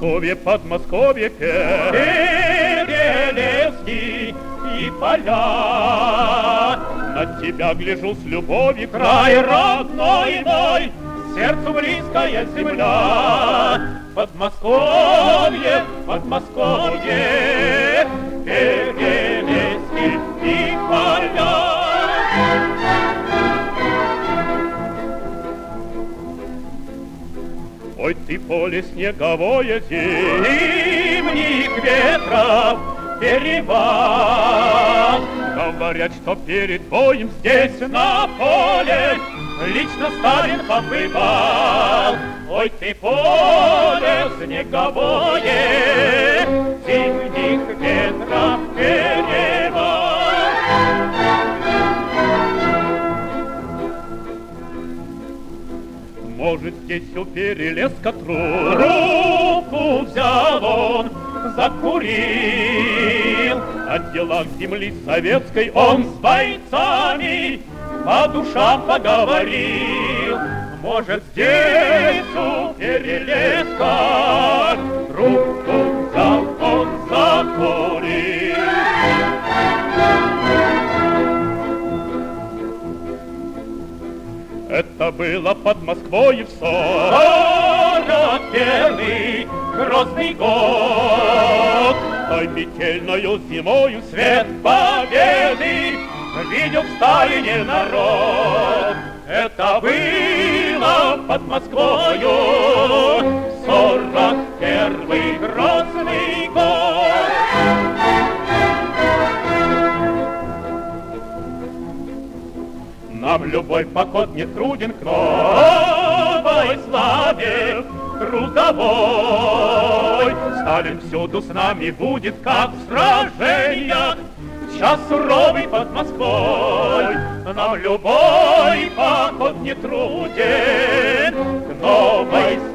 Подмосковье, перелески и поля. На тебя гляжу с любовью, край родной мой, сердцу близкая земля. Подмосковье, Подмосковье, перелески и поля. Ой, ты поле снеговое, зимних ветров перевал. Говорят, что перед боем здесь на поле лично Сталин побывал. Ой, ты поле снеговое, зимних ветров перевал. Может, здесь у перелеска трубку взял он, закурил. О делах земли советской он с бойцами по душам поговорил. Может, здесь у перелеска трубку взял он, закурил. Это было под Москвой в 41-й грозный год. Той метельною зимою свет победы видел в Сталине народ. Это было под Москвою 41-й грозный год. Нам любой поход не труден к новой славе трудовой. Сталин всюду с нами будет, как в сражениях, час суровый под Москвой. Нам любой поход не труден к новой